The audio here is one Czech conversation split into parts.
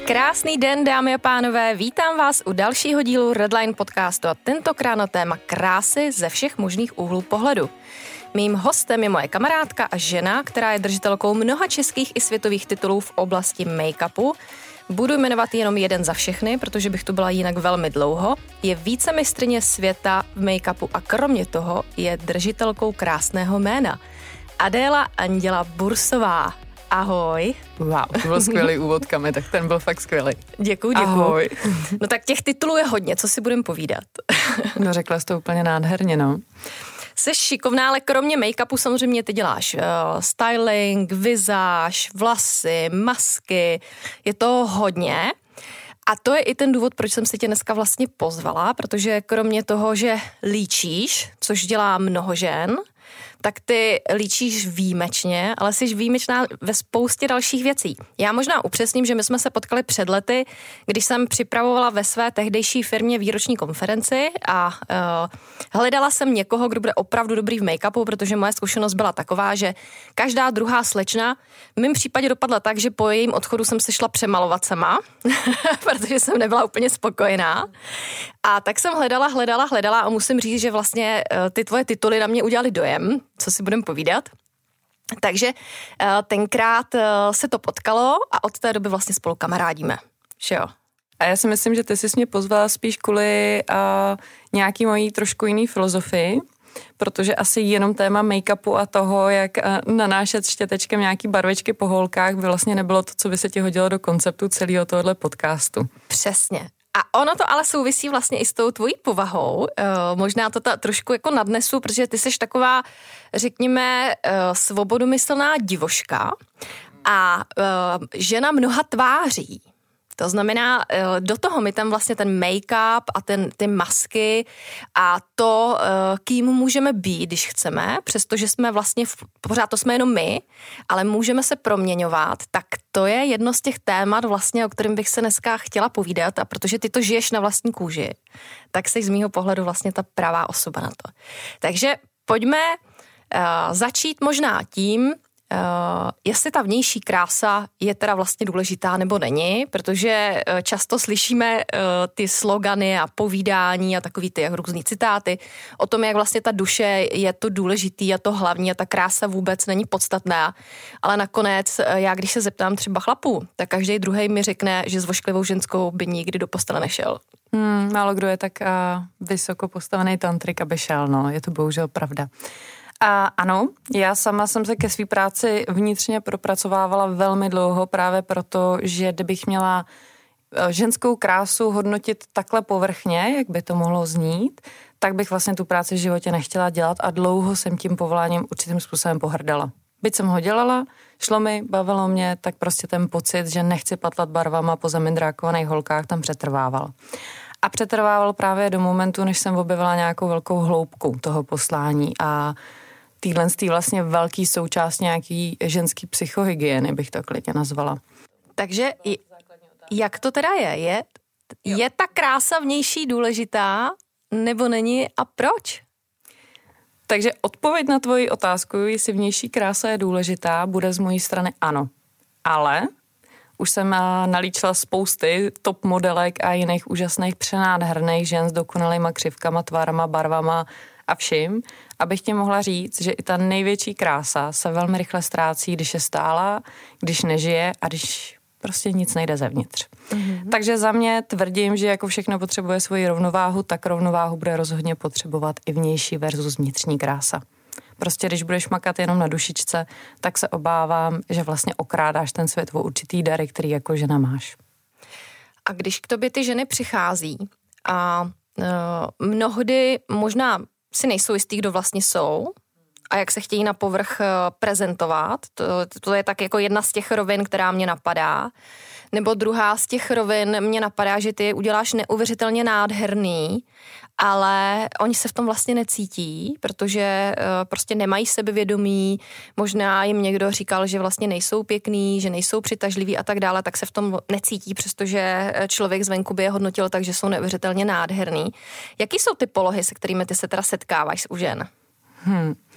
Krásný den, dámy a pánové, vítám vás u dalšího dílu Redline podcastu a tentokrát na téma krásy ze všech možných úhlů pohledu. Mým hostem je moje kamarádka a žena, která je držitelkou mnoha českých i světových titulů v oblasti make-upu. Budu jmenovat jenom jeden za všechny, protože bych tu byla jinak velmi dlouho. Je vicemistryně světa v make-upu a kromě toho je držitelkou krásného jména. Adéla Anděla Bursová. Ahoj. Wow, to byl skvělý úvod, Kami, tak ten byl fakt skvělý. Děkuju. Ahoj. No tak těch titulů je hodně, co si budem povídat? No řekla jsi to úplně nádherně, no. Jsi šikovná, ale kromě make-upu samozřejmě ty děláš styling, vizáž, vlasy, masky, je to hodně. A to je i ten důvod, proč jsem si tě dneska vlastně pozvala, protože kromě toho, že líčíš, což dělá mnoho žen, tak ty líčíš výjimečně, ale jsi výjimečná ve spoustě dalších věcí. Já možná upřesním, že my jsme se potkali před lety, když jsem připravovala ve své tehdejší firmě výroční konferenci a hledala jsem někoho, kdo bude opravdu dobrý v make-upu, protože moje zkušenost byla taková, že každá druhá slečna v mém případě dopadla tak, že po jejím odchodu jsem se šla přemalovat sama, protože jsem nebyla úplně spokojená. A tak jsem hledala a musím říct, že vlastně ty tvoje tituly na mě udělaly dojem, co si budem povídat. Takže tenkrát se to potkalo a od té doby vlastně spolu kamarádíme. Že jo? A já si myslím, že ty jsi mě pozvala spíš kvůli nějaký mojí trošku jiný filozofii, protože asi jenom téma make-upu a toho, jak nanášet štětečkem nějaký barvičky po holkách by vlastně nebylo to, co by se ti hodilo do konceptu celého tohohle podcastu. Přesně. A ono to ale souvisí vlastně i s tou tvojí povahou. Možná to trošku jako nadnesu, protože ty jsi taková, řekněme, svobodomyslná divoška a žena mnoha tváří. To znamená, do toho mi tam vlastně ten make-up a ty masky a to, kým můžeme být, když chceme, přestože jsme vlastně, pořád to jsme jenom my, ale můžeme se proměňovat, tak to je jedno z těch témat vlastně, o kterém bych se dneska chtěla povídat a protože ty to žiješ na vlastní kůži, tak jsi z mýho pohledu vlastně ta pravá osoba na to. Takže pojďme začít možná tím, jestli ta vnější krása je teda vlastně důležitá nebo není, protože často slyšíme ty slogany a povídání a takový ty různý citáty o tom, jak vlastně ta duše je to důležitý a to hlavní a ta krása vůbec není podstatná, ale nakonec já když se zeptám třeba chlapů, tak každý druhý mi řekne, že s vošklivou ženskou by nikdy do postele nešel. Málo kdo je tak vysoko postavený tantrik, aby šel, no, je to bohužel pravda. A ano, já sama jsem se ke své práci vnitřně propracovávala velmi dlouho právě proto, že kdybych měla ženskou krásu hodnotit takhle povrchně, jak by to mohlo znít, tak bych vlastně tu práci v životě nechtěla dělat a dlouho jsem tím povoláním určitým způsobem pohrdala. Byť jsem ho dělala, šlo mi, bavilo mě, tak prostě ten pocit, že nechci patlat barvama po zamindrákovaných holkách, tam přetrvával. A přetrvával právě do momentu, než jsem objevila nějakou velkou hloubku toho poslání a týhle vlastně velký součást nějaký ženský psychohygieny, bych to klidně nazvala. Takže jak to teda je? Je ta krása vnější důležitá nebo není a proč? Takže odpověď na tvoji otázku, jestli vnější krása je důležitá, bude z mojí strany ano. Ale už jsem nalíčila spousty top modelek a jiných úžasných přenádherných žen s dokonalýma křivkama, tvárama, barvama a vším, abych ti mohla říct, že i ta největší krása se velmi rychle ztrácí, když je stálá, když nežije a když prostě nic nejde zevnitř. Mm-hmm. Takže za mě tvrdím, že jako všechno potřebuje svoji rovnováhu, tak rovnováhu bude rozhodně potřebovat i vnější versus vnitřní krása. Prostě když budeš makat jenom na dušičce, tak se obávám, že vlastně okrádáš ten svět o určitý dary, který jako žena máš. A když k tobě ty ženy přichází a mnohdy možná si nejsou jistý, kdo vlastně jsou a jak se chtějí na povrch prezentovat. To je tak jako jedna z těch rovin, která mě napadá. Nebo druhá z těch rovin mě napadá, že ty uděláš neuvěřitelně nádherný, ale oni se v tom vlastně necítí, protože prostě nemají sebevědomí, možná jim někdo říkal, že vlastně nejsou pěkný, že nejsou přitažliví a tak dále, tak se v tom necítí, přestože člověk zvenku by je hodnotil tak, že jsou neuvěřitelně nádherný. Jaký jsou ty polohy, se kterými ty se teda setkáváš u žen?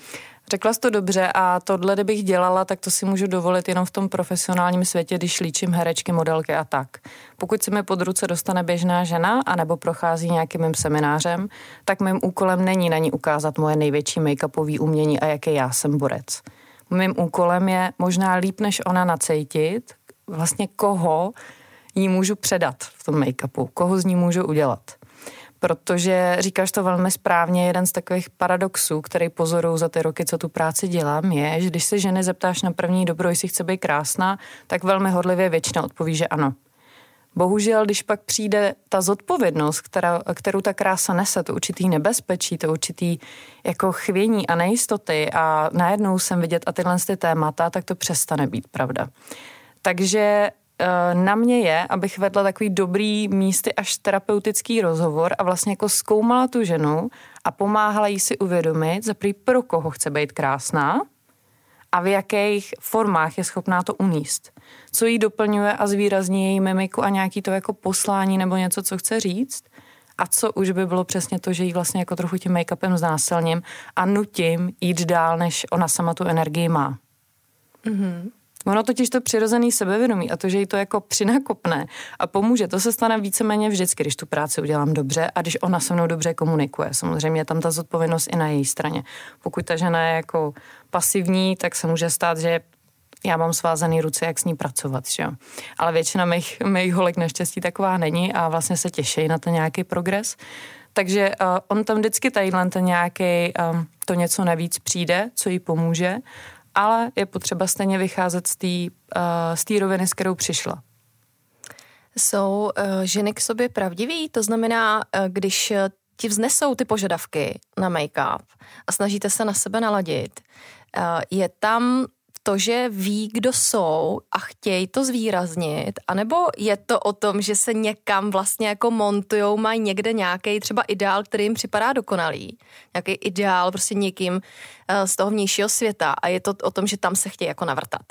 Řekla jsi to dobře a tohle, kdybych dělala, tak to si můžu dovolit jenom v tom profesionálním světě, když líčím herečky, modelky a tak. Pokud se mi pod ruce dostane běžná žena anebo prochází nějakým mým seminářem, tak mým úkolem není na ní ukázat moje největší make-upové umění a jaký já jsem borec. Mým úkolem je možná líp než ona nacejtit, vlastně koho jí můžu předat v tom make-upu, koho z ní můžu udělat. Protože říkáš to velmi správně, jeden z takových paradoxů, který pozoruju za ty roky, co tu práci dělám, je, že když se ženy zeptáš na první dobro, jestli chce být krásná, tak velmi horlivě většina odpoví, že ano. Bohužel, když pak přijde ta zodpovědnost, kterou ta krása nese, to určitý nebezpečí, to určitý jako chvění a nejistoty a najednou jsem vidět a tyhle témata, tak to přestane být pravda. Takže na mě je, abych vedla takový dobrý místy až terapeutický rozhovor a vlastně jako zkoumala tu ženu a pomáhala jí si uvědomit, pro koho chce být krásná a v jakých formách je schopná to unést. Co jí doplňuje a zvýrazní její mimiku a nějaký to jako poslání nebo něco, co chce říct a co už by bylo přesně to, že jí vlastně jako trochu tím make-upem znásilním a nutím jít dál, než ona sama tu energii má. Mhm. Ono totiž to přirozený sebevědomí a to, že jí to jako přinakopne a pomůže, to se stane víceméně vždycky, když tu práci udělám dobře a když ona se mnou dobře komunikuje. Samozřejmě je tam ta zodpovědnost i na její straně. Pokud ta žena je jako pasivní, tak se může stát, že já mám svázaný ruce, jak s ní pracovat, že jo. Ale většina mých holek naštěstí taková není a vlastně se těší na ten nějaký progres. Takže on tam vždycky tadyhle ten nějaký, to něco navíc přijde, co jí pomůže, ale je potřeba stejně vycházet z té roviny, s kterou přišla. Jsou ženy k sobě pravdiví? To znamená, když ti vznesou ty požadavky na make-up a snažíte se na sebe naladit, je tam to, že ví, kdo jsou a chtějí to zvýraznit, anebo je to o tom, že se někam vlastně jako montujou, mají někde nějaký třeba ideál, který jim připadá dokonalý, nějaký ideál prostě někým z toho vnějšího světa a je to o tom, že tam se chtějí jako navrtat?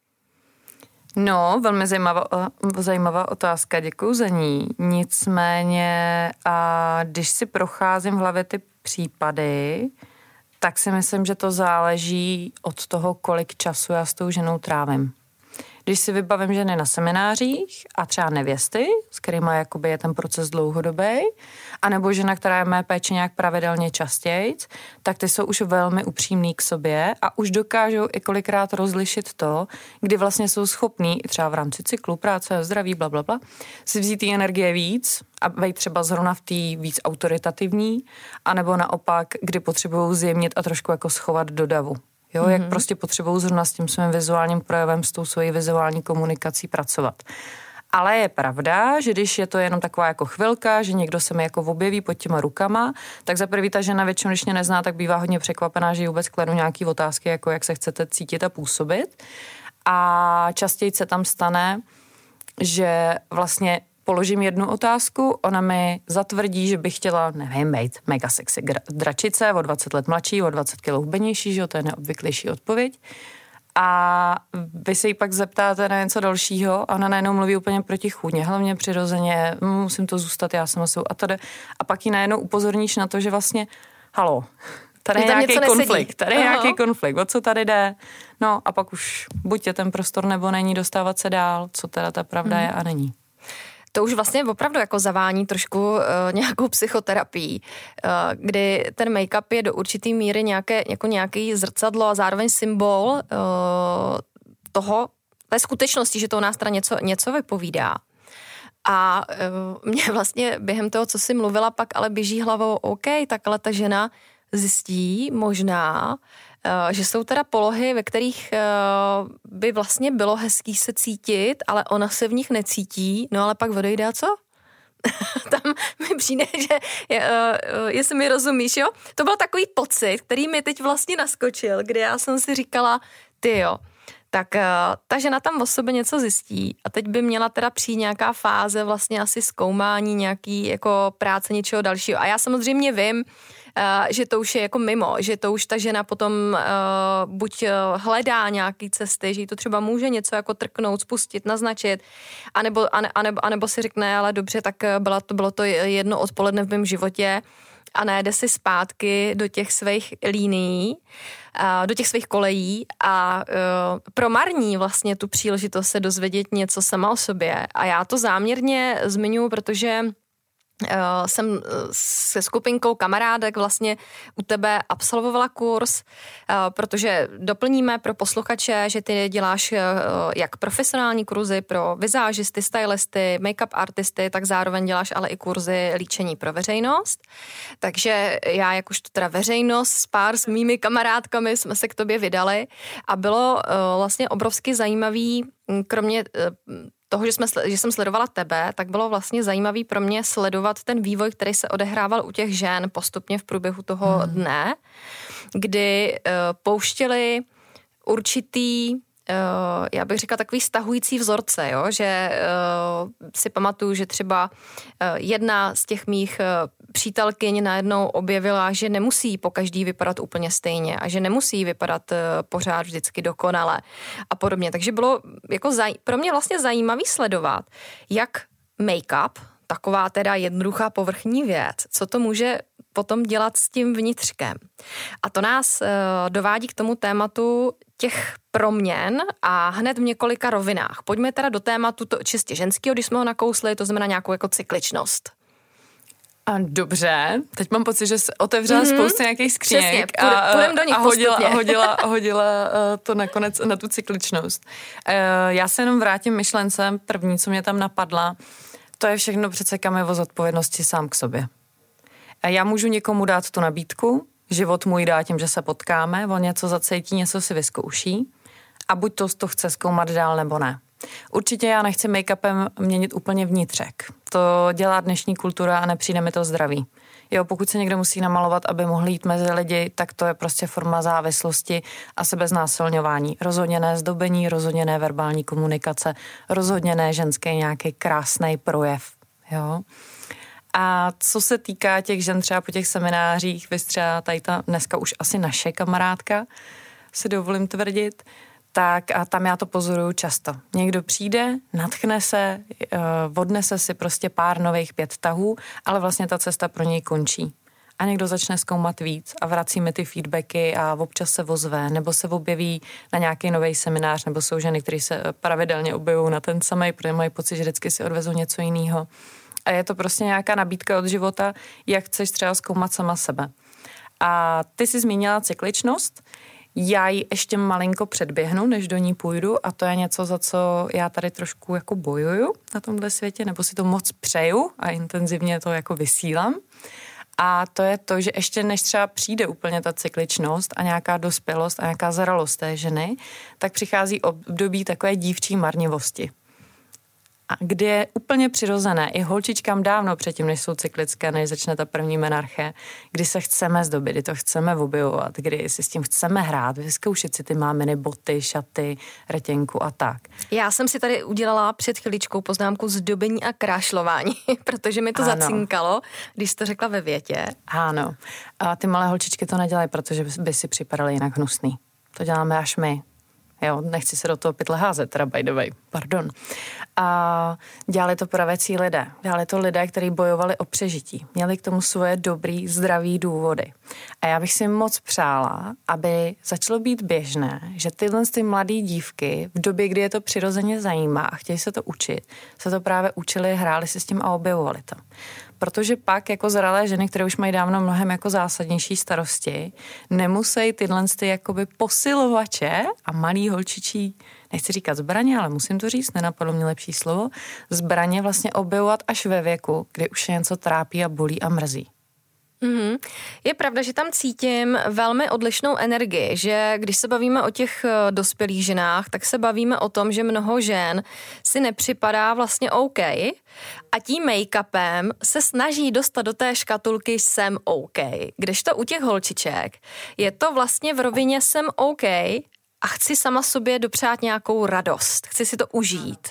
No, velmi zajímavá otázka, děkuju za ní. Nicméně, když si procházím v hlavě ty případy, tak si myslím, že to záleží od toho, kolik času já s tou ženou trávím. Když si vybavím ženy na seminářích a třeba nevěsty, s kterými jakoby je ten proces dlouhodobý, anebo žena, která je mé péči nějak pravidelně častěji, tak ty jsou už velmi upřímný k sobě a už dokážou i kolikrát rozlišit to, kdy vlastně jsou schopní, třeba v rámci cyklu práce, zdraví, blablabla, si vzít té energie víc a být třeba zrovna v té víc autoritativní, anebo naopak, kdy potřebují zjemnit a trošku jako schovat do davu. Jo, jak prostě potřebují zrovna s tím svým vizuálním projevem, s tou svojí vizuální komunikací pracovat. Ale je pravda, že když je to jenom taková jako chvilka, že někdo se mi jako objeví pod těma rukama, tak za prvý ta žena většinou, když mě nezná, tak bývá hodně překvapená, že jí vůbec kladu nějaký otázky, jako jak se chcete cítit a působit. A častěji se tam stane, že vlastně položím jednu otázku, ona mi zatvrdí, že bych chtěla, nevím, být mega sexy dračice, o 20 let mladší, o 20 kg hubenější, že jo, to je neobvyklejší odpověď. A vy se jí pak zeptáte na něco dalšího a ona najednou mluví úplně protichůdně, hlavně přirozeně, musím to zůstat, já sama jsou a tady. A pak jí najednou upozorníš na to, že vlastně, halo, tady je nějaký konflikt, nějaký konflikt, o co tady jde. No a pak už buď je ten prostor nebo není, dostávat se dál, co teda ta pravda je a není. To už vlastně opravdu jako zavání trošku nějakou psychoterapii, kdy ten make-up je do určitý míry nějaký zrcadlo a zároveň symbol té skutečnosti, že to o nás teda něco vypovídá. A mě vlastně během toho, co jsi mluvila, pak ale běží hlavou, OK, tak ale ta žena zjistí možná, že jsou teda polohy, ve kterých by vlastně bylo hezký se cítit, ale ona se v nich necítí, no ale pak odejde a co? Tam mi přijde, že jestli mi rozumíš, jo? To byl takový pocit, který mi teď vlastně naskočil, kdy já jsem si říkala, tyjo, tak ta žena tam o sobě něco zjistí a teď by měla teda přijít nějaká fáze vlastně asi zkoumání, nějaký jako práce něčeho dalšího. A já samozřejmě vím, že to už je jako mimo, že to už ta žena potom buď hledá nějaký cesty, že jí to třeba může něco jako trknout, spustit, naznačit, anebo si řekne, ale dobře, tak bylo to jedno odpoledne v mém životě a najede si zpátky do těch svých linií, do těch svých kolejí a promarní vlastně tu příležitost se dozvědět něco sama o sobě. A já to záměrně zmiňuji, protože jsem se skupinkou kamarádek vlastně u tebe absolvovala kurz, protože doplníme pro posluchače, že ty děláš jak profesionální kurzy pro vizážisty, stylisty, make-up artisty, tak zároveň děláš ale i kurzy líčení pro veřejnost. Takže já jakožto teda veřejnost s mými kamarádkami jsme se k tobě vydali a bylo vlastně obrovsky zajímavý, kromě toho, že jsem sledovala tebe, tak bylo vlastně zajímavý pro mě sledovat ten vývoj, který se odehrával u těch žen postupně v průběhu toho dne, kdy pouštěli určitý, já bych řekla takový stahující vzorce, jo? Že si pamatuju, že třeba jedna z těch mých přítelkyň najednou objevila, že nemusí pokaždý vypadat úplně stejně a že nemusí vypadat pořád vždycky dokonale a podobně. Takže bylo jako pro mě vlastně zajímavý sledovat, jak make-up, taková teda jednoduchá povrchní věc, co to může potom dělat s tím vnitřkem. A to nás dovádí k tomu tématu těch proměn a hned v několika rovinách. Pojďme teda do tématu to čistě ženského, když jsme ho nakousli, to znamená nějakou jako cykličnost. A dobře, teď mám pocit, že se otevřela spoustu nějakých skříněk půjdem do nich hodila to nakonec na tu cykličnost. Já se jenom vrátím myšlence, první, co mě tam napadla, to je všechno přece kamevo zodpovědnosti sám k sobě. Já můžu někomu dát tu nabídku, život můj dá tím, že se potkáme, on něco zacítí, něco si vyzkouší a buď to chce zkoumat dál nebo ne. Určitě já nechci make-upem měnit úplně vnitřek. To dělá dnešní kultura a nepřijde mi to zdraví. Jo, pokud se někdo musí namalovat, aby mohl jít mezi lidi, tak to je prostě forma závislosti a sebeznásilňování. Rozhodně ne zdobení, rozhodně ne verbální komunikace, rozhodně ne ženský nějaký krásný projev. Jo. A co se týká těch žen třeba po těch seminářích, vy třeba tady ta dneska už asi naše kamarádka, si dovolím tvrdit, tak a tam já to pozoruju často. Někdo přijde, nadchne se, odnese si prostě pár nových 5 tahů, ale vlastně ta cesta pro něj končí. A někdo začne zkoumat víc a vrací mi ty feedbacky a občas se ozve, nebo se objeví na nějaký nový seminář, nebo jsou ženy, které se pravidelně objevují na ten samý, protože mají pocit, že vždycky si odvezou něco jiného. A je to prostě nějaká nabídka od života, jak chceš třeba zkoumat sama sebe. A ty jsi zmínila cykličnost. Já ji ještě malinko předběhnu, než do ní půjdu a to je něco, za co já tady trošku jako bojuju na tomhle světě, nebo si to moc přeju a intenzivně to jako vysílám. A to je to, že ještě než třeba přijde úplně ta cykličnost a nějaká dospělost a nějaká zralost té ženy, tak přichází období takové dívčí marnivosti. A kdy je úplně přirozené i holčičkám dávno předtím, než jsou cyklické, než začne ta první menarche, kdy se chceme zdobit, kdy to chceme objevovat, kdy si s tím chceme hrát, vyzkoušet si ty máminy, boty, šaty, retěnku a tak. Já jsem si tady udělala před chviličkou poznámku zdobení a krášlování, protože mi to zacinkalo, když jsi to řekla ve větě. Ano. A ty malé holčičky to nedělají, protože by si připadaly jinak hnusný. To děláme až my. Jo, nechci se do toho pytle házet, teda by the way, pardon. A dělali to pravěcí lidé. Dělali to lidé, kteří bojovali o přežití. Měli k tomu svoje dobrý, zdravý důvody. A já bych si moc přála, aby začalo být běžné, že tyhle ty mladé dívky v době, kdy je to přirozeně zajímá a chtějí se to učit, se to právě učili, hráli si s tím a objevovali to. Protože pak jako zralé ženy, které už mají dávno mnohem jako zásadnější starosti, nemusí tyhle ty jakoby posilovače a malý holčičí, nechci říkat zbraně, ale musím to říct, nenapadlo mě lepší slovo, zbraně vlastně objevovat až ve věku, kdy už je něco trápí a bolí a mrzí. Mm-hmm. Je pravda, že tam cítím velmi odlišnou energii, že když se bavíme o těch dospělých ženách, tak se bavíme o tom, že mnoho žen si nepřipadá vlastně OK a tím make-upem se snaží dostat do té škatulky jsem OK. Kdežto u těch holčiček je to vlastně v rovině jsem OK a chci sama sobě dopřát nějakou radost, chci si to užít.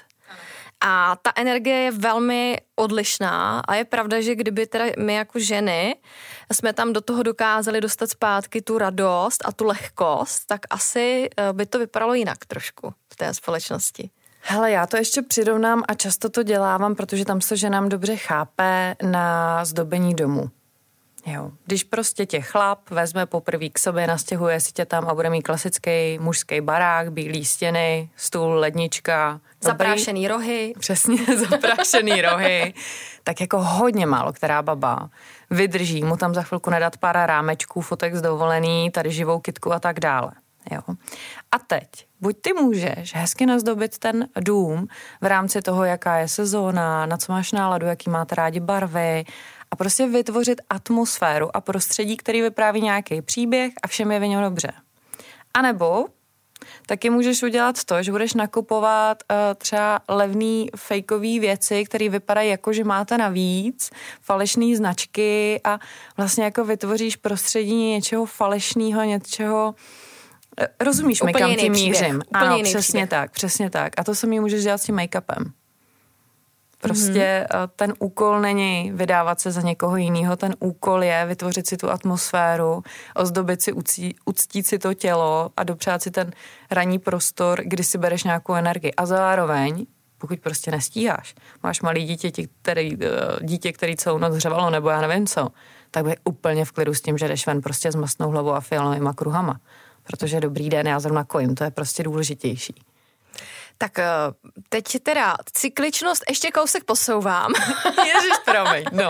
A ta energie je velmi odlišná a je pravda, že kdyby teda my jako ženy jsme tam do toho dokázali dostat zpátky tu radost a tu lehkost, tak asi by to vypadalo jinak trošku v té společnosti. Hele, já to ještě přirovnám a často to dělávám, protože tam se ženám dobře chápe na zdobení domu. Jo. Když prostě tě chlap vezme poprvé k sobě, nastěhuje si tě tam a bude mít klasický mužský barák, bílý stěny, stůl, lednička. Zaprášený rohy. Přesně, zaprášený rohy. Tak jako hodně málo která baba vydrží mu tam za chvilku nedat pár rámečků, fotek z dovolený, tady živou kytku a tak dále. Jo. A teď, buď ty můžeš hezky nazdobit ten dům v rámci toho, jaká je sezóna, na co máš náladu, jaký máte rádi barvy a prostě vytvořit atmosféru a prostředí, který vypráví nějaký příběh a všem je v něm dobře. A nebo taky můžeš udělat to, že budeš nakupovat třeba levný fejkový věci, které vypadají jako, že máte navíc, falešný značky a vlastně jako vytvoříš prostředí něčeho falešného, něčeho. Rozumíš mi, kam tím mířím? Ano, přesně tak. A to samý můžeš dělat s tím make-upem. Prostě ten úkol není vydávat se za někoho jiného, ten úkol je vytvořit si tu atmosféru, ozdobit si, uctít si to tělo a dopřát si ten ranní prostor, kdy si bereš nějakou energii. A zároveň, pokud prostě nestíháš, máš malý dítě, který celou noc řvalo, nebo já nevím co, tak by úplně v klidu s tím, že jdeš ven prostě s mastnou hlavou a fialovýma kruhama. Protože dobrý den, já zrovna kojím, to je prostě důležitější. Tak teď teda cykličnost ještě kousek posouvám. Ježiš, promiň, no.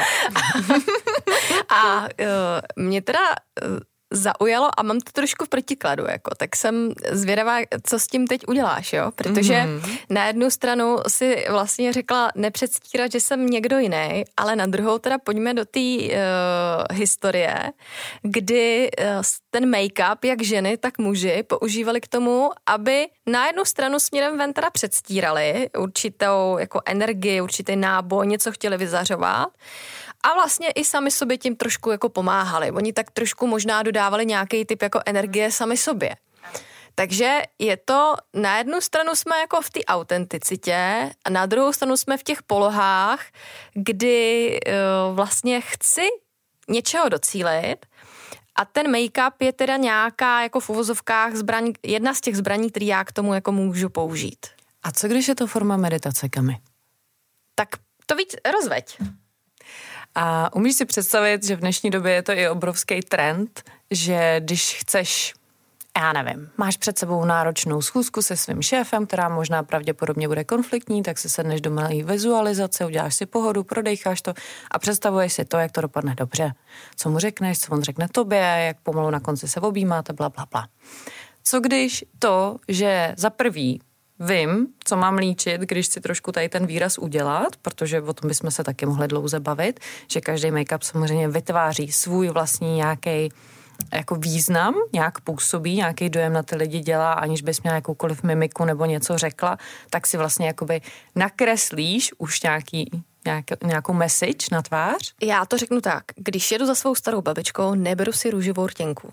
A mě teda zaujalo a mám to trošku v protikladu, jako, tak jsem zvědavá, co s tím teď uděláš, jo, protože na jednu stranu si vlastně řekla nepředstírat, že jsem někdo jiný, ale na druhou teda pojďme do té historie, kdy ten make-up, jak ženy, tak muži, používali k tomu, aby na jednu stranu směrem ven teda předstírali určitou jako energii, určitý náboj, něco chtěli vyzařovat. A vlastně i sami sobě tím trošku jako pomáhali. Oni tak trošku možná dodávali nějaký typ jako energie sami sobě. Takže je to, na jednu stranu jsme jako v té autenticitě a na druhou stranu jsme v těch polohách, kdy vlastně chci něčeho docílit a ten make-up je teda nějaká jako v uvozovkách zbraň, jedna z těch zbraní, který já k tomu jako můžu použít. A co když je to forma meditace, Kami? Tak to víc rozveď. A umíš si představit, že v dnešní době je to i obrovský trend, že když chceš, já nevím, máš před sebou náročnou schůzku se svým šéfem, která možná pravděpodobně bude konfliktní, tak si sedneš do malé vizualizace, uděláš si pohodu, prodejcháš to a představuješ si to, jak to dopadne dobře. Co mu řekneš, co on řekne tobě, jak pomalu na konci se objímáte, bla, bla, bla. Co když to, že za prvý vím, co mám líčit, když si trošku tady ten výraz udělat, protože o tom bychom se taky mohli dlouze bavit, že každý make-up samozřejmě vytváří svůj vlastní nějaký jako význam, nějak působí, nějaký dojem na ty lidi dělá, aniž bys měla jakoukoliv mimiku nebo něco řekla, tak si vlastně jakoby nakreslíš už nějakou message na tvář. Já to řeknu tak, když jedu za svou starou babičkou, neberu si růžovou rtěnku.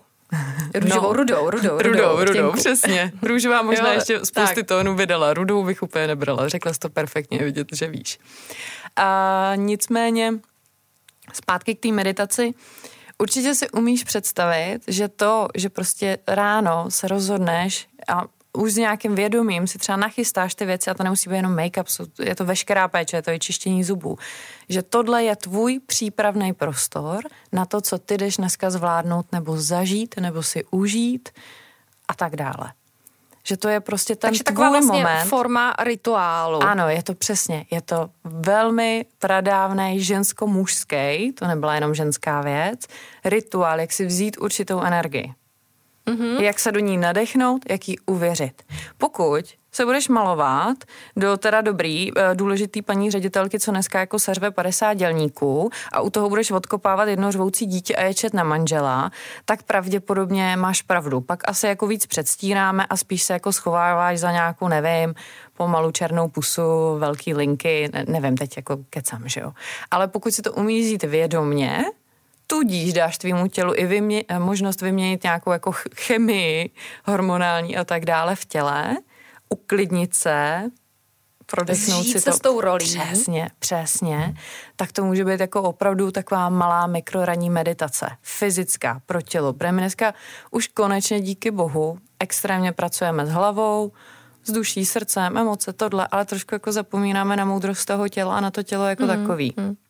Rudou, přesně. Růžová možná ještě spousty tónů vydala. Rudou bych úplně nebrala. Řekla jsi to perfektně, vidět, že víš. A nicméně zpátky k té meditaci. Určitě si umíš představit, že to, že prostě ráno se rozhodneš a už s nějakým vědomím si třeba nachystáš ty věci a to nemusí být jenom make-up, je to veškerá péče, to je čištění zubů. Že tohle je tvůj přípravný prostor na to, co ty jdeš dneska zvládnout nebo zažít, nebo si užít a tak dále. Že to je prostě ten takže taková vlastně moment. Forma rituálu. Ano, je to přesně. Je to velmi pradávnej žensko-mužský, to nebyla jenom ženská věc, rituál, jak si vzít určitou energii. Jak se do ní nadechnout, jak jí uvěřit. Pokud se budeš malovat do teda důležitý paní ředitelky, co dneska jako seřve 50 dělníků a u toho budeš odkopávat jedno řvoucí dítě a ječet na manžela, tak pravděpodobně máš pravdu. Pak asi jako víc předstíráme a spíš se jako schováváš za nějakou, nevím, pomalu černou pusu, velký linky, nevím, teď jako kecam, že jo. Ale pokud si to umíš vzít vědomně, tudíž dáš tvýmu tělu i možnost vyměnit nějakou jako chemii hormonální a tak dále v těle, uklidnit se, prodechnout si to. S tou rolí. Přesně. Tak to může být jako opravdu taková malá mikroranní meditace, fyzická pro tělo. Protože my dneska už konečně díky bohu extrémně pracujeme s hlavou, s duší, srdcem, emoce, tohle, ale trošku jako zapomínáme na moudrost toho těla a na to tělo jako takový.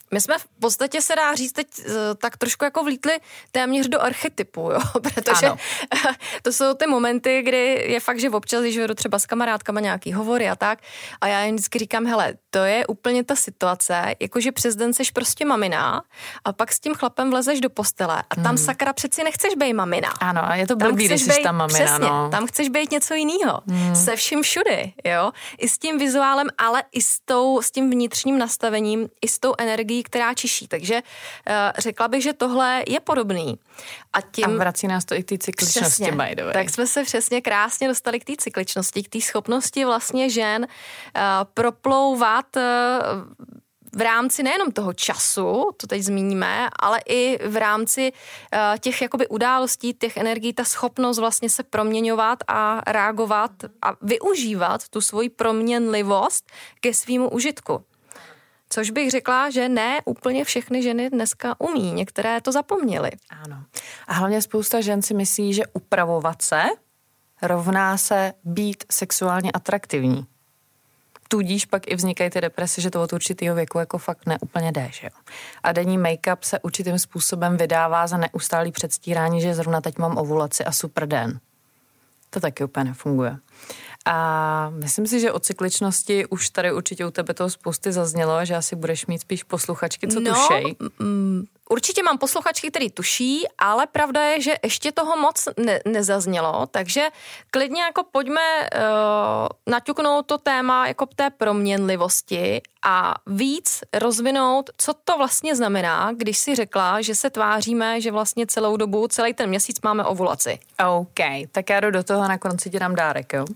My jsme v podstatě, se dá říct, teď tak trošku jako vlítli téměř do archetypu, jo, protože to jsou ty momenty, kdy je fakt, že občas, když vedu třeba s kamarádkama nějaký hovory a tak, a já jim vždycky říkám, hele, to je úplně ta situace, jakože přes den seš prostě mamina a pak s tím chlapem vlezeš do postele a tam sakra přeci nechceš být mamina. Ano, a je to blbý, když jsi ta mamina, přesně, tam chceš být něco jiného. Se vším všudy, jo. I s tím vizuálem, ale i s tím vnitřním nastavením, i s tou energií, která čiší. Takže řekla bych, že tohle je podobný. A vrací nás to i k té cykličnosti, by the way. Tak jsme se přesně krásně dostali k té cykličnosti, k té schopnosti vlastně žen proplouvat v rámci nejenom toho času, to teď zmíníme, ale i v rámci těch jakoby událostí, těch energií, ta schopnost vlastně se proměňovat a reagovat a využívat tu svoji proměnlivost ke svýmu užitku. Což bych řekla, že ne úplně všechny ženy dneska umí. Některé to zapomněly. Ano. A hlavně spousta žen si myslí, že upravovat se rovná se být sexuálně atraktivní. Tudíž pak i vznikají ty deprese, že to od určitého věku jako fakt neúplně jde, že jo. A denní make-up se určitým způsobem vydává za neustálý předstírání, že zrovna teď mám ovulaci a super den. To taky úplně nefunguje. A myslím si, že o cykličnosti už tady určitě u tebe toho spousty zaznělo, že asi budeš mít spíš posluchačky, co tušej. Určitě mám posluchačky, který tuší, ale pravda je, že ještě toho moc nezaznělo, takže klidně jako pojďme naťuknout to téma jako té proměnlivosti a víc rozvinout, co to vlastně znamená, když si řekla, že se tváříme, že vlastně celou dobu, celý ten měsíc máme ovulaci. OK, tak já jdu do toho a na konci ti dám dárek, jo?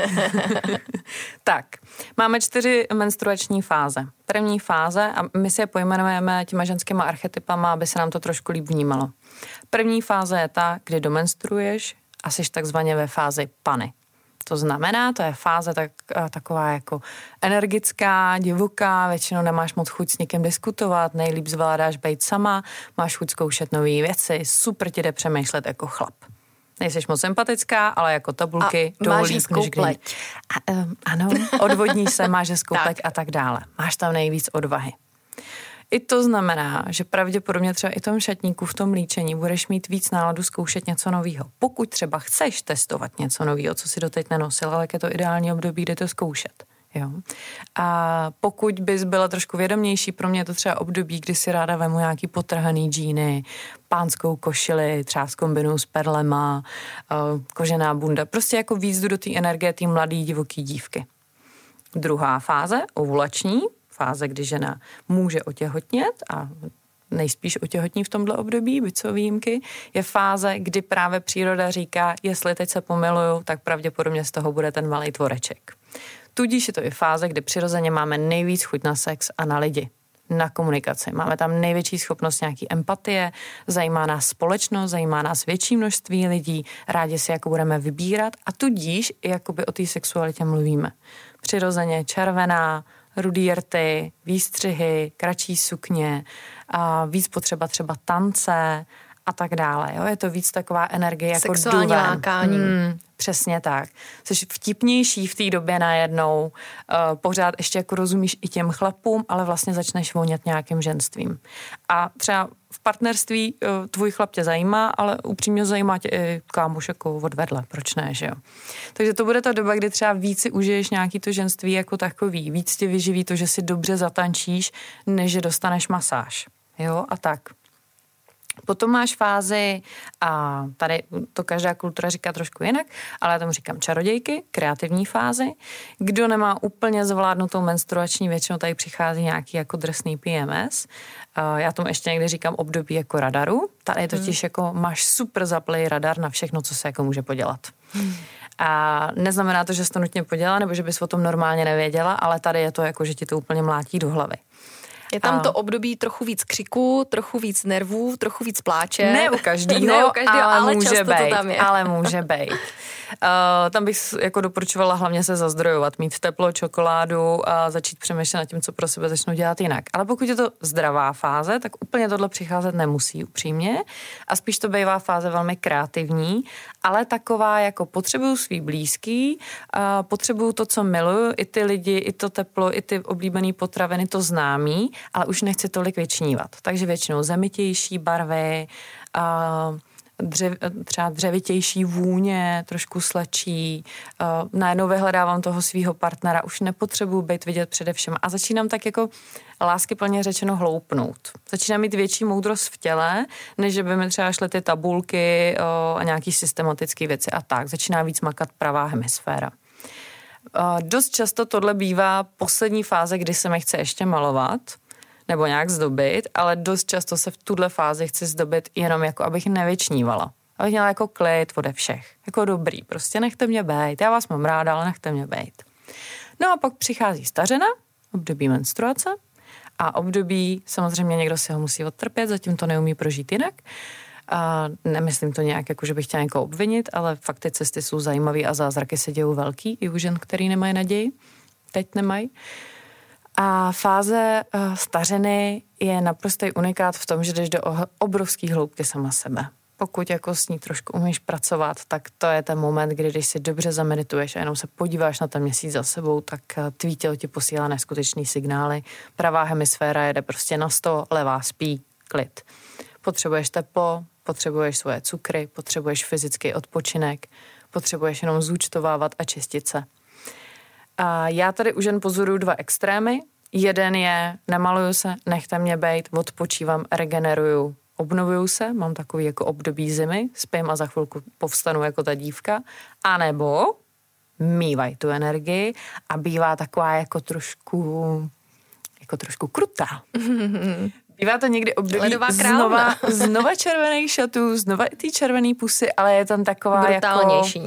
Tak, máme 4 menstruační fáze. První fáze, a my si je pojmenujeme těma ženskýma archetypama, aby se nám to trošku líp vnímalo. První fáze je ta, kdy domenstruuješ a jsi takzvaně ve fázi pany. To znamená, to je fáze taková jako energická, divoká, většinou nemáš moc chuť s někým diskutovat, nejlíp zvládáš být sama, máš chuť zkoušet nové věci, super ti jde přemýšlet jako chlap. Nejseš moc empatická, ale jako tabulky máš hezkou pleť. Ano, odvodní se, máš hezkou pleť a tak dále. Máš tam nejvíc odvahy. I to znamená, že pravděpodobně třeba i tom šatníku, v tom líčení budeš mít víc náladu zkoušet něco nového. Pokud třeba chceš testovat něco nového, co si doteď nenosil, ale je to ideální období, kde to zkoušet. Jo. A pokud bys byla trošku vědomější, pro mě je to třeba období, kdy si ráda vemu nějaký potrhaný džíny, pánskou košili, třeba s kombinou s perlema, kožená bunda. Prostě jako víc jdu do té energie té mladý divoký dívky. Druhá fáze, ovulační, fáze, kdy žena může otěhotnět a nejspíš otěhotní v tomhle období, byť jsou výjimky, je fáze, kdy právě příroda říká, jestli teď se pomiluju, tak pravděpodobně z toho bude ten malej tvoreček. Tudíž je to i fáze, kdy přirozeně máme nejvíc chuť na sex a na lidi, na komunikaci. Máme tam největší schopnost nějaký empatie, zajímá nás společnost, zajímá nás větší množství lidí, rádi si jako budeme vybírat a tudíž i jakoby o té sexualitě mluvíme. Přirozeně červená, rudý rty, výstřihy, kratší sukně, a víc potřeba třeba tance a tak dále. Jo? Je to víc taková energie jako sexuální lákání. Přesně tak. Jsi vtipnější v té době najednou, pořád ještě jako rozumíš i těm chlapům, ale vlastně začneš vonět nějakým ženstvím. A třeba v partnerství tvůj chlap tě zajímá, ale upřímně zajímá tě i kámoš jako odvedle, proč ne, že jo. Takže to bude ta doba, kdy třeba víc si užiješ nějaký to ženství jako takový, víc tě vyživí to, že si dobře zatančíš, než že dostaneš masáž, jo, a tak. Potom máš fázi, a tady to každá kultura říká trošku jinak, ale já tomu říkám čarodějky, kreativní fázi. Kdo nemá úplně zvládnutou menstruační, většinou tady přichází nějaký jako drsný PMS. Já tomu ještě někdy říkám období jako radaru. Tady totiž jako máš super zaplej radar na všechno, co se jako může podělat. A neznamená to, že jsi to nutně podělala, nebo že bys o tom normálně nevěděla, ale tady je to jako, že ti to úplně mlátí do hlavy. Je tam to období trochu víc křiku, trochu víc nervů, trochu víc pláče. Ne u každého, ale může být. To tam je. Ale může být. Tam bych jako doporučovala hlavně se zazdrojovat, mít teplo, čokoládu a začít přemýšlet nad tím, co pro sebe začnou dělat jinak. Ale pokud je to zdravá fáze, tak úplně tohle přicházet nemusí upřímně a spíš to bývá fáze velmi kreativní, ale taková jako potřebuju svý blízký, potřebuju to, co miluju, i ty lidi, i to teplo, i ty oblíbený potraviny, to známý ale už nechci tolik vyčnívat. Takže většinou zemitější barvy, třeba dřevitější vůně, trošku sladší. Najednou vyhledávám toho svého partnera, už nepotřebuji být vidět především a začínám tak jako láskyplně řečeno hloupnout. Začínám mít větší moudrost v těle, než že by mi třeba šly ty tabulky a nějaký systematické věci a tak. Začíná víc makat pravá hemisféra. Dost často tohle bývá poslední fáze, kdy se mi chce ještě malovat, nebo nějak zdobit, ale dost často se v tuhle fázi chci zdobit jenom jako, abych nevyčnívala. Abych měla jako klid ode všech. Jako dobrý, prostě nechte mě bejt. Já vás mám ráda, ale nechte mě bejt. No a pak přichází stařena, období menstruace a období, samozřejmě někdo si ho musí odtrpět, zatím to neumí prožít jinak. A nemyslím to nějak, jako že bych chtěla někoho obvinit, ale fakt ty cesty jsou zajímavý a zázraky se dějou velký i u žen, který nemají naději. Teď nemají. A fáze stařeny je naprostý unikát v tom, že jdeš do obrovský hloubky sama sebe. Pokud jako s ní trošku umíš pracovat, tak to je ten moment, kdy když si dobře zamedituješ a jenom se podíváš na ten měsíc za sebou, tak tvý tělo ti posílá neskutečný signály. Pravá hemisféra jede prostě na 100, levá spí, klid. Potřebuješ teplo, potřebuješ svoje cukry, potřebuješ fyzický odpočinek, potřebuješ jenom zúčtovávat a čistit se. A já tady u žen pozoruju dva extrémy. Jeden je, nemaluju se, nechte mě bejt, odpočívám, regeneruju, obnovuju se, mám takový jako období zimy, spím a za chvilku povstanu jako ta dívka. A nebo mývaj tu energii a bývá taková jako trošku krutá. Bývá to někdy období znova červených šatů, znova i ty červený pusy, ale je tam taková brutálnější.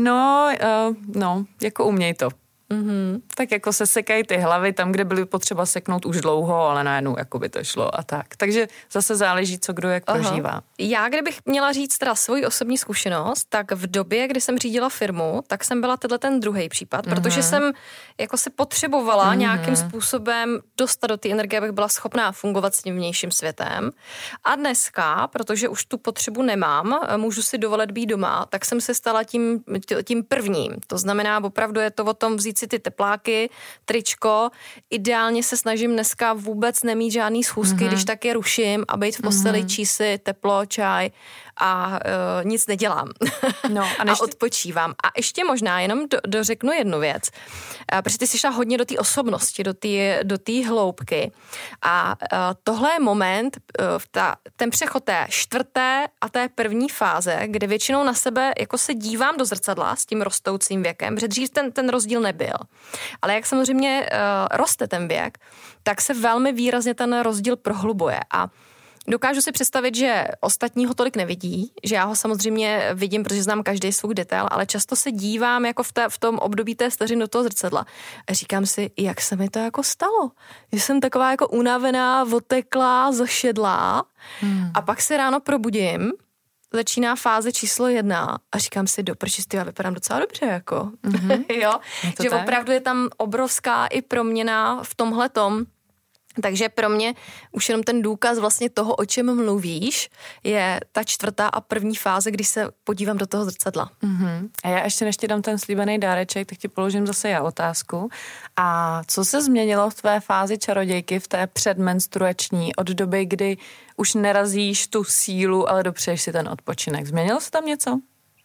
Jako, jako uměj to. Mm-hmm. Tak jako se sekají ty hlavy tam, kde byly potřeba seknout už dlouho, ale najednou jako by to šlo a tak. Takže zase záleží, co kdo jak prožívá. Já, kdybych měla říct teda svoji osobní zkušenost, tak v době, kdy jsem řídila firmu, tak jsem byla ten druhý případ, protože jsem jako se potřebovala nějakým způsobem dostat do té energie, abych byla schopná fungovat s tím vnějším světem. A dneska, protože už tu potřebu nemám, můžu si dovolit být doma, tak jsem se stala tím prvním. To znamená, opravdu je to o tom vzít si ty tepláky, tričko. Ideálně se snažím dneska vůbec nemít žádný schůzky, když tak je ruším a být v posteli, číst si teplo, čaj a nic nedělám. A odpočívám. A ještě možná jenom dořeknu jednu věc. Protože ty jsi šla hodně do té osobnosti, do té hloubky. A tohle je moment, ten přechod té čtvrté a té první fáze, kde většinou na sebe jako se dívám do zrcadla s tím rostoucím věkem, protože dřív ten rozdíl nebyl. Ale jak samozřejmě roste ten věk, tak se velmi výrazně ten rozdíl prohlubuje. A dokážu si představit, že ostatní ho tolik nevidí, že já ho samozřejmě vidím, protože znám každý svůj detail, ale často se dívám jako v tom období té stařiny do toho zrcadla a říkám si, jak se mi to jako stalo. Že jsem taková jako unavená, oteklá, zašedlá a pak se ráno probudím, začíná fáze číslo 1 a říkám si, já vypadám docela dobře, jako. Jo? Že tak? Opravdu je tam obrovská i proměna v tomhletom. Takže pro mě už jenom ten důkaz vlastně toho, o čem mluvíš, je ta čtvrtá a první fáze, když se podívám do toho zrcadla. A já ještě než ti dám ten slíbený dáreček, tak ti položím zase já otázku. A co se změnilo v tvé fázi čarodějky, v té předmenstruační, od doby, kdy už nerazíš tu sílu, ale dopřeješ si ten odpočinek? Změnilo se tam něco?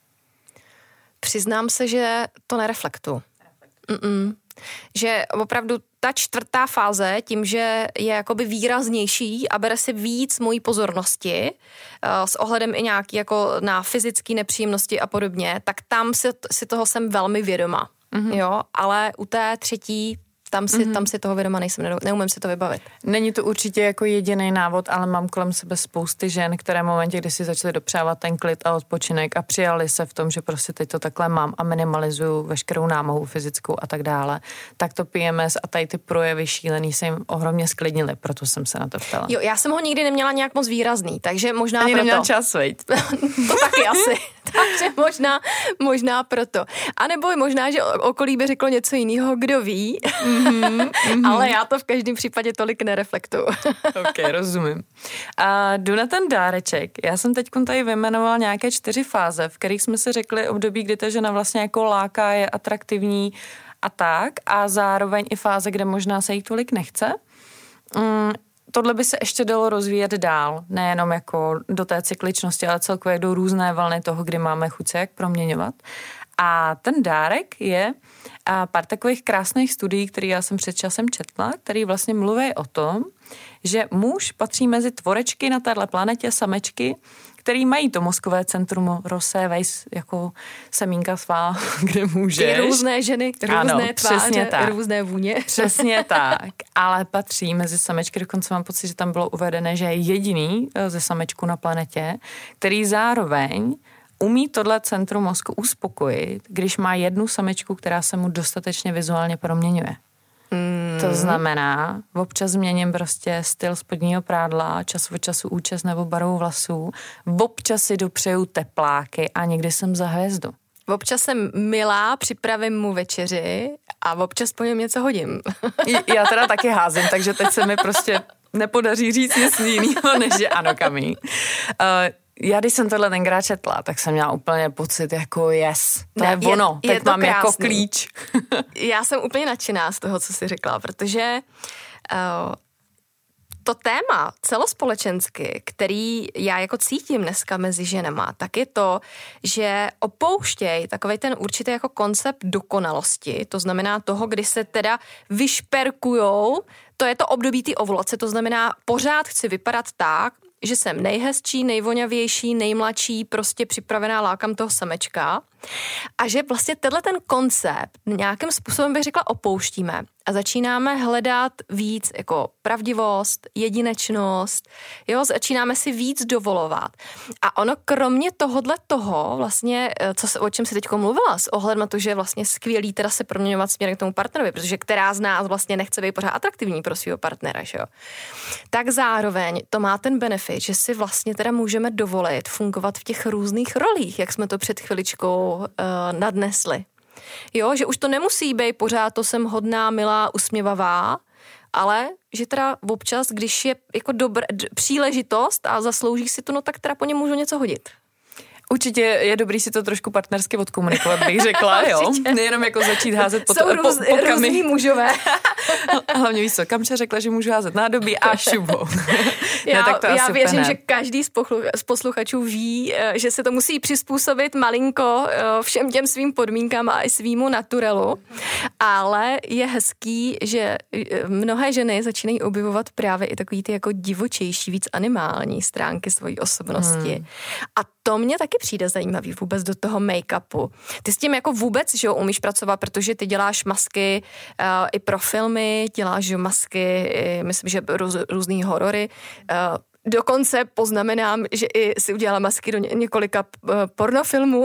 Přiznám se, že to nereflektuju. Že opravdu ta čtvrtá fáze, tím, že je jakoby výraznější a bere si víc mojí pozornosti s ohledem i nějaký jako na fyzické nepříjemnosti a podobně, tak tam si toho jsem velmi vědoma. Jo, ale u té třetí tam si toho vědoma nejsem, neumím si to vybavit. Není to určitě jako jediný návod, ale mám kolem sebe spousty žen, které v momentě, kdy si začaly dopřávat ten klid a odpočinek a přijali se v tom, že prostě teď to takhle mám a minimalizuju veškerou námahu fyzickou a tak dále, tak to PMS a tady ty projevy šílený se jim ohromně sklidnily, proto jsem se na to ptala. Jo, já jsem ho nikdy neměla nějak moc výrazný, takže možná ani proto. Neměla čas, veď. To taky asi. Takže možná proto. A nebo možná, že okolí by řeklo něco jiného, kdo ví. Ale já to v každém případě tolik nereflektuju. Ok, rozumím. A jdu na ten dáreček. Já jsem teď tady vyjmenovala nějaké 4 fáze, v kterých jsme si řekli období, kdy ta žena vlastně jako láká, je atraktivní a tak. A zároveň i fáze, kde možná se jí tolik nechce. Tohle by se ještě dalo rozvíjet dál, nejenom jako do té cykličnosti, ale celkově jdou různé vlny toho, kdy máme chuť se jak proměňovat. A ten dárek je pár takových krásných studií, které já jsem před časem četla, který vlastně mluví o tom, že muž patří mezi tvorečky na téhle planetě, samečky, který mají to mozkové centrum, rozsévají jako semínka svá, kde můžeš. Ty různé ženy, různé tváře, různé vůně. Přesně tak, ale patří mezi samečky, dokonce mám pocit, že tam bylo uvedené, že je jediný ze samečků na planetě, který zároveň umí tohle centrum mozku uspokojit, když má jednu samečku, která se mu dostatečně vizuálně proměňuje. To znamená, občas změním prostě styl spodního prádla, čas od času účes nebo barvu vlasů, občas si dopřeju tepláky a někdy jsem za hvězdu. Občas jsem milá, připravím mu večeři a občas po něm něco hodím. Já teda taky házím, takže teď se mi prostě nepodaří říct nic jiného, než že ano, Kamí. Já, když jsem tohle tenkrát četla, tak jsem měla úplně pocit jako yes, to je ono, teď mám krásný. Jako klíč. Já jsem úplně nadšená z toho, co jsi řekla, protože to téma celospolečensky, který já jako cítím dneska mezi ženama, tak je to, že opouštěj takovej ten určitý jako koncept dokonalosti, to znamená toho, kdy se teda vyšperkujou, to je to období té ovulace, to znamená pořád chci vypadat tak, že jsem nejhezčí, nejvoňavější, nejmladší, prostě připravená, lákám toho samečka. A že vlastně tenhle ten koncept nějakým způsobem bych řekla opouštíme a začínáme hledat víc jako pravdivost, jedinečnost, jo, začínáme si víc dovolovat. A ono kromě toho vlastně, o čem si teďko mluvila, s ohledem na to, že je vlastně skvělý teda se proměňovat směrem k tomu partnerovi, protože která z nás vlastně nechce být pořád atraktivní pro svého partnera, že jo. Tak zároveň to má ten benefit, že si vlastně teda můžeme dovolit fungovat v těch různých rolích, jak jsme to před chviličkou nadnesli. Jo, že už to nemusí být pořád, to jsem hodná, milá, usměvavá, ale že teda občas, když je jako příležitost a zaslouží si to, no tak teda po něm můžu něco hodit. Určitě je dobrý si to trošku partnersky odkomunikovat, bych řekla, jo. Nejenom jako začít házet po různý mužové. Hlavně víš co, Kamča řekla, že můžu házet nádobí a šubo. Já věřím, že každý z posluchačů ví, že se to musí přizpůsobit malinko všem těm svým podmínkám a i svýmu naturelu, ale je hezký, že mnohé ženy začínají objevovat právě i takový ty jako divočejší, víc animální stránky svojí osobnosti. A to mě taky přijde zajímavý vůbec do toho make-upu. Ty s tím jako vůbec, že jo, umíš pracovat, protože ty děláš masky i pro filmy, děláš masky, myslím, že různý horory. Dokonce poznamenám, že i si udělala masky do několika pornofilmů.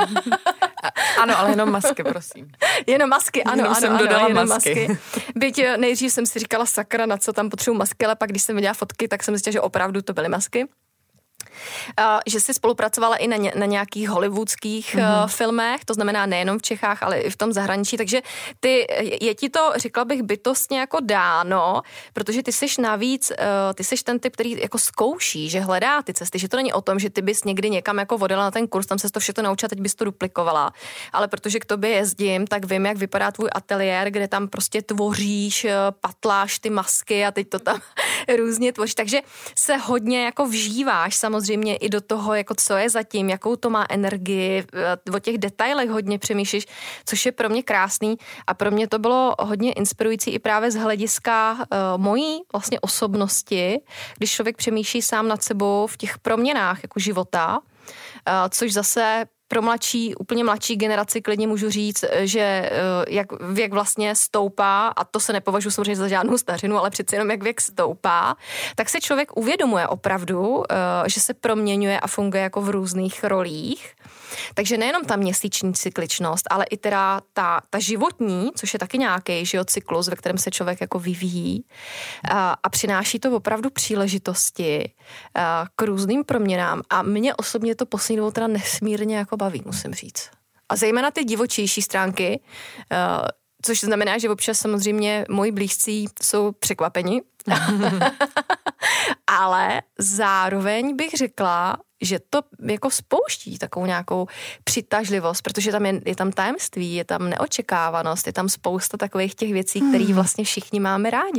Ano, ale jenom masky, prosím. Jenom masky, ano, jenom jsem dodala jenom masky. Byť nejdřív jsem si říkala sakra, na co tam potřebuji masky, ale pak když jsem viděla fotky, tak jsem zjistila, že opravdu to byly masky. Že jsi spolupracovala i na nějakých hollywoodských filmech, to znamená nejenom v Čechách, ale i v tom zahraničí, takže je ti to, řekla bych, bytostně jako dáno, protože ty seš navíc, ty seš ten typ, který jako zkouší, že hledá ty cesty, že to není o tom, že ty bys někdy někam jako odjela na ten kurz, tam se to všechno naučila, teď bys to duplikovala, ale protože k tobě jezdím, tak vím, jak vypadá tvůj ateliér, kde tam prostě tvoříš, patláš ty masky a teď to tam různě tvoříš, takže se hodně jako vžíváš samozřejmě i do toho, jako co je zatím, jakou to má energii, o těch detailech hodně přemýšlíš, což je pro mě krásný a pro mě to bylo hodně inspirující i právě z hlediska mojí vlastně osobnosti, když člověk přemýšlí sám nad sebou v těch proměnách jako života, což zase pro úplně mladší generaci klidně můžu říct, že jak věk vlastně stoupá, a to se nepovažuji samozřejmě za žádnou stařinu, ale přeci jenom jak věk stoupá, tak si člověk uvědomuje opravdu, že se proměňuje a funguje jako v různých rolích. Takže nejenom ta měsíční cykličnost, ale i teda ta životní, což je taky nějaký cyklus, ve kterém se člověk jako vyvíjí a přináší to opravdu příležitosti k různým proměnám a mě osobně to poslední dobou teda nesmírně jako baví, musím říct. A zejména ty divočejší stránky, což znamená, že občas samozřejmě moji blízcí jsou překvapeni, ale zároveň bych řekla, že to jako spouští takovou nějakou přitažlivost, protože tam je tam tajemství, je tam neočekávanost, je tam spousta takových těch věcí, které vlastně všichni máme rádi.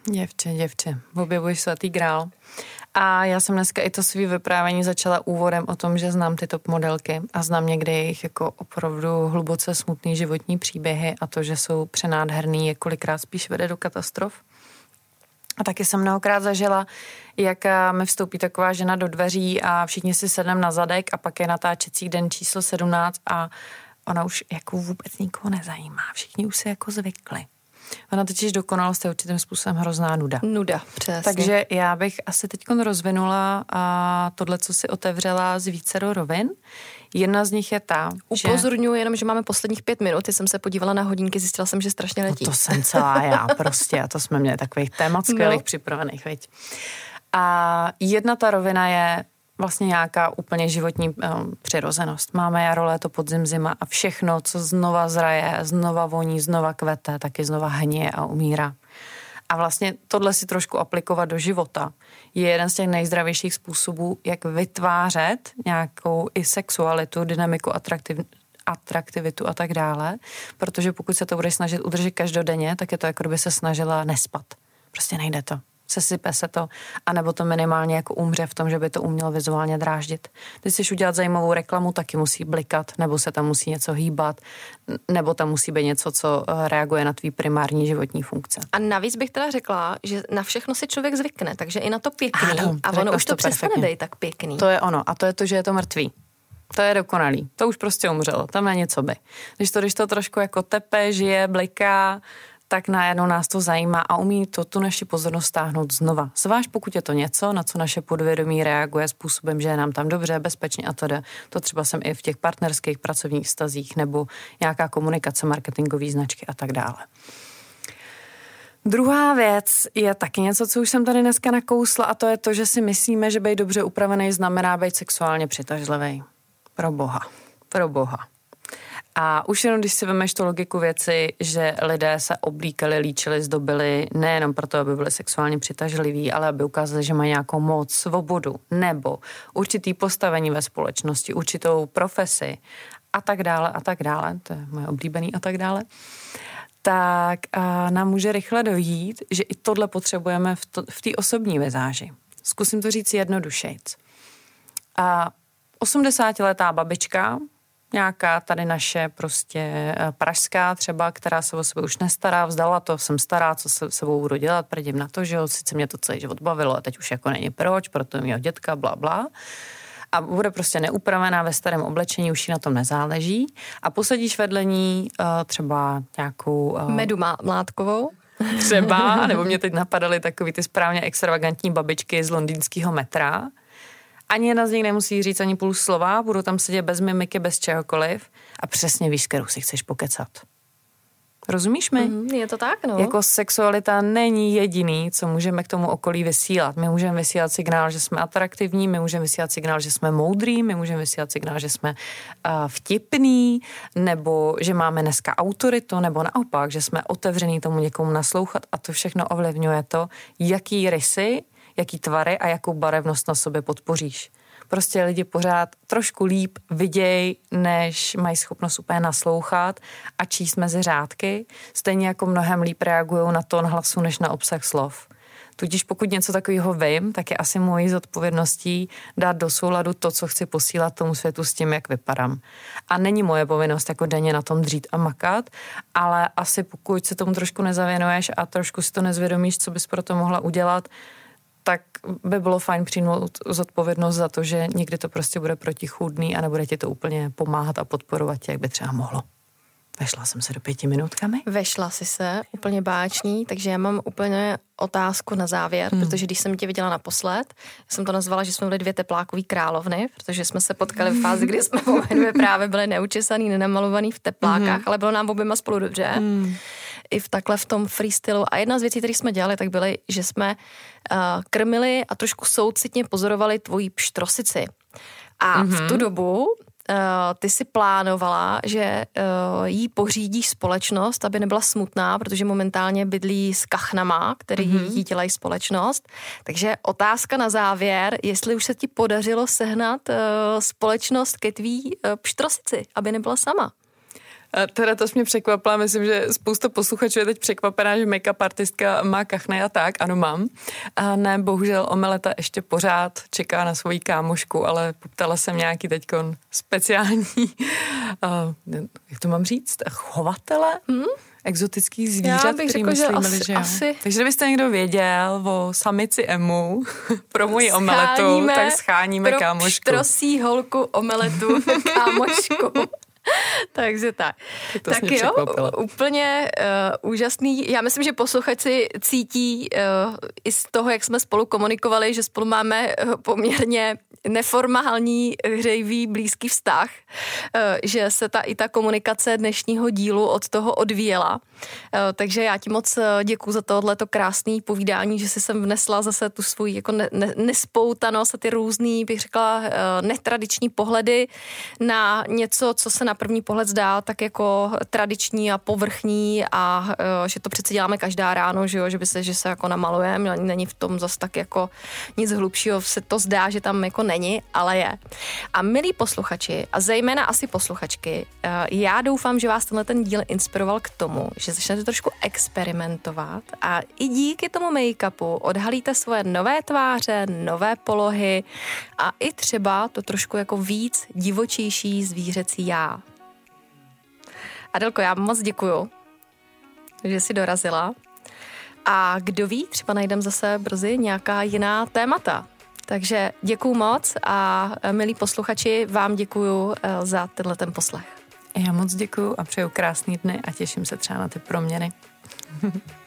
Děvče, objevuj svatý grál. A já jsem dneska i to svý vyprávění začala úvodem o tom, že znám ty top modelky a znám někdy jejich jako opravdu hluboce smutný životní příběhy a to, že jsou přenádherný, je kolikrát spíš vede do katastrof. A taky jsem mnohokrát zažila, jak mi vstoupí taková žena do dveří a všichni si sedneme na zadek a pak je natáčecí den číslo 17 a ona už jako vůbec nikoho nezajímá. Všichni už si jako zvykli. Ona totiž dokonalost je určitým způsobem hrozná nuda. Nuda, přesně. Takže já bych asi teď rozvinula tohle, co si otevřela z vícero rovin. Jedna z nich je ta, upozorňuji jenom, že máme posledních 5 minut. Já jsem se podívala na hodinky, zjistila jsem, že strašně letí. No to jsem celá já prostě a to jsme měli takových témat skvělých připravených, viď. A jedna ta rovina je vlastně nějaká úplně životní přirozenost. Máme jaro, léto, podzim, zima a všechno, co znova zraje, znova voní, znova kvete, taky znova hníje a umírá. A vlastně tohle si trošku aplikovat do života je jeden z těch nejzdravějších způsobů, jak vytvářet nějakou i sexualitu, dynamiku, atraktivitu a tak dále, protože pokud se to budeš snažit udržet každodenně, tak je to, jako kdyby se snažila nespat. Prostě nejde to. Sesype se to, anebo to minimálně jako umře v tom, že by to uměl vizuálně dráždit. Když chceš udělat zajímavou reklamu, taky musí blikat, nebo se tam musí něco hýbat, nebo tam musí být něco, co reaguje na tvý primární životní funkce. A navíc bych teda řekla, že na všechno si člověk zvykne, takže i na to pěkný. Ano, a ono už to přestane být tak pěkný. To je ono. A to je to, že je to mrtvý. To je dokonalý. To už prostě umřelo. Tam není co by. Když to trošku jako tepe, žije, bliká, tak najednou nás to zajímá a umí to tu naši pozornost stáhnout znova. Zvlášť pokud je to něco, na co naše podvědomí reaguje způsobem, že je nám tam dobře, bezpečně a to jde. To třeba jsem i v těch partnerských pracovních vztazích nebo nějaká komunikace, marketingové značky a tak dále. Druhá věc je taky něco, co už jsem tady dneska nakousla a to je to, že si myslíme, že být dobře upravený znamená být sexuálně přitažlivý. Pro boha. A už jenom, když si vemeš tu logiku věci, že lidé se oblíkali, líčili, zdobili nejenom proto, aby byli sexuálně přitažliví, ale aby ukázali, že mají nějakou moc, svobodu nebo určitý postavení ve společnosti, určitou profesi a tak dále, to je moje oblíbený a tak dále, tak nám může rychle dojít, že i tohle potřebujeme v té osobní vizáži. Zkusím to říct jednodušejc. 80letá babička, nějaká tady naše prostě pražská třeba, která se o sebe už nestará, vzdala to, jsem stará, co se sebou budu dělat, prdím na to, že jo, sice mě to celý život bavilo a teď už jako není proč, proto mýho dětka, bla, bla. A bude prostě neupravená ve starém oblečení, už jí na tom nezáleží. A posadíš vedle ní třeba nějakou... Medu Mládkovou. Třeba, nebo mě teď napadaly takový ty správně extravagantní babičky z londýnského metra. Ani jedna z nich nemusí říct ani půl slova, budou tam sedět bez mimiky, bez čehokoliv a přesně víš, s kterou si chceš pokecat. Rozumíš mi? Je to tak, no. Jako sexualita není jediný, co můžeme k tomu okolí vysílat. My můžeme vysílat signál, že jsme atraktivní, my můžeme vysílat signál, že jsme moudrý, my můžeme vysílat signál, že jsme vtipný, nebo že máme dneska autoritu, nebo naopak, že jsme otevřený tomu někomu naslouchat a to všechno ovlivňuje to, jaký rysy, jaký tvary a jakou barevnost na sobě podpoříš. Prostě lidi pořád trošku líp viděj, než mají schopnost úplně naslouchat a číst mezi řádky. Stejně jako mnohem líp reagují na tón hlasu, než na obsah slov. Tudíž pokud něco takového vím, tak je asi mojí zodpovědností dát do souladu to, co chci posílat tomu světu s tím, jak vypadám. A není moje povinnost jako denně na tom dřít a makat, ale asi pokud se tomu trošku nezavěnuješ a trošku si to nezvědomíš, co bys pro to mohla udělat, tak by bylo fajn přijmout zodpovědnost za to, že někdy to prostě bude protichůdný a nebude ti to úplně pomáhat a podporovat tě, jak by třeba mohlo. Vešla jsem se do 5 minutkami? Vešla si se, úplně báječný, takže já mám úplně otázku na závěr, protože když jsem tě viděla naposled, jsem to nazvala, že jsme byli 2 teplákový královny, protože jsme se potkali v fázi, kdy jsme obě právě byli neučesaný, nenamalovaný v teplákách, ale bylo nám oběma spolu dobře. I v tom freestylu. A jedna z věcí, které jsme dělali, tak byly, že jsme krmili a trošku soucitně pozorovali tvoji pštrosici. A v tu dobu ty si plánovala, že jí pořídíš společnost, aby nebyla smutná, protože momentálně bydlí s kachnama, který jí dělají společnost. Takže otázka na závěr, jestli už se ti podařilo sehnat společnost ke tvý pštrosici, aby nebyla sama. Teda to jsi mě překvapila, myslím, že spousta posluchačů je teď překvapená, že make-up artistka má kachny a tak, ano mám. A ne, bohužel Omeleta ještě pořád čeká na svoji kámošku, ale poptala jsem nějaký teďkon speciální, jak to mám říct, chovatele? Exotických zvířat, který myslíme, že asi... Takže kdybyste někdo věděl o samici Emu pro moji Omeletu, tak scháníme kámošku. Pro pštrosí holku Omeletu kámošku. Takže tak. Tak jo, úplně úžasný. Já myslím, že posluchači cítí i z toho, jak jsme spolu komunikovali, že spolu máme poměrně neformální, hřejivý, blízký vztah, že se i ta komunikace dnešního dílu od toho odvíjela. Takže já ti moc děkuju za tohleto krásné povídání, že jsi sem vnesla zase tu svůj jako nespoutanost a ty různý, bych řekla, netradiční pohledy na něco, co se na první pohled zdá tak jako tradiční a povrchní a že to přece děláme každá ráno, že jo, že se jako namalujeme, není v tom zas tak jako nic hlubšího, se to zdá, že tam jako není, ale je. A milí posluchači a zejména asi posluchačky, já doufám, že vás tenhle ten díl inspiroval k tomu, že začnete trošku experimentovat a i díky tomu make-upu odhalíte svoje nové tváře, nové polohy a i třeba to trošku jako víc divočejší zvířecí já. Adelko, já moc děkuju, že jsi dorazila. A kdo ví, třeba najdem zase brzy nějaká jiná témata. Takže děkuju moc a milí posluchači, vám děkuju za tenhle poslech. Já moc děkuju a přeju krásný dny a těším se třeba na ty proměny.